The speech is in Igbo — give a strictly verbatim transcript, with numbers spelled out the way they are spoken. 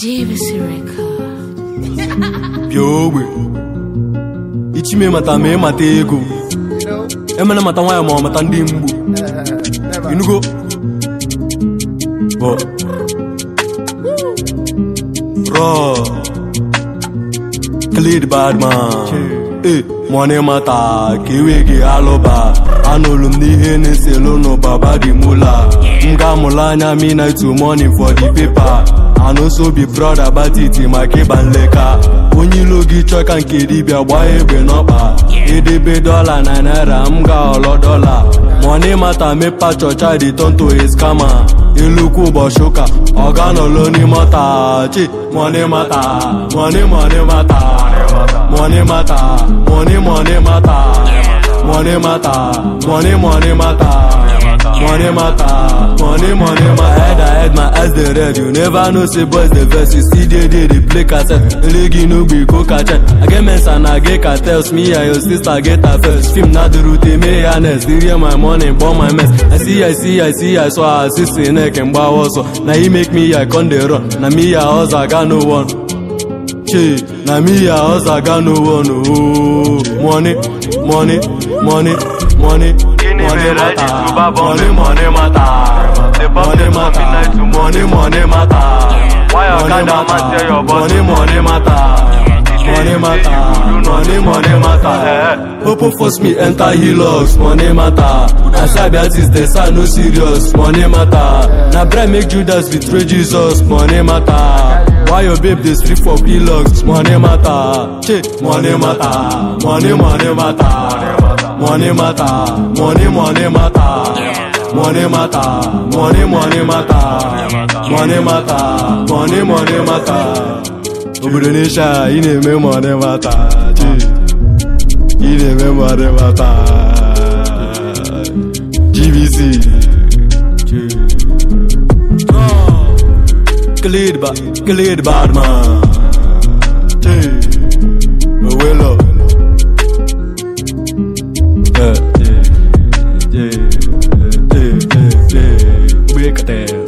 J V C Record. Biowe. Ichime mata me mata ego. Emena mata nwaya ma mata ndi mgbu. Inugo. Bo. Raw. Clean bad man. Eh, money mata kiwe gi aloba. Anolum ni hene selo no baba di mula. Mga mulanya me night to money for the paper. And also be proud about it in my keban leka. Onyi logi choka nke dibia gba egbe n'ọkpa. Edebe dollar na naira mga olo dollar. Money mata mepa chocha di turn to a scammer. Iluku boshoka oga no loni mata. Chi money mata, money money mata, money mata, money money mata, money mata, money money mata. Money matter, money, money, my head, I head, my eyes, they red. You never know, say boys, the verse, you see, they, they, they play cassette. Legi no be go catch it. I get men's and I get cartels, me and your sister get a first. Film not the route, me honest. They hear my money, burn my mess. I see, I see, I see, I saw, I see, see, neck and bow also. Now he make me, I con the run. Now me, I also, I got no one. Che, now me, I also, I got no one. Oh, money, money, money, money. Money matter, money money matter, money matter, money money matter. Why you can't matter your body? Money money matter, money matter, money money matter. Popo force me enter Hilux, money matter. I sabi artist they say no serious, money matter. Na bread make Judas betray Jesus, money matter. Why your babe dey sleep for pillows, money matter. Che, money matter, money money matter. Money matter, money money matter, money matter, money money matter, money matter, money money matter. Obodonisha, you need me money matter, you need me money matter. G V C, Khalid ba, Khalid bad man. Well up. Yeah, yeah, yeah, yeah, yeah, yeah.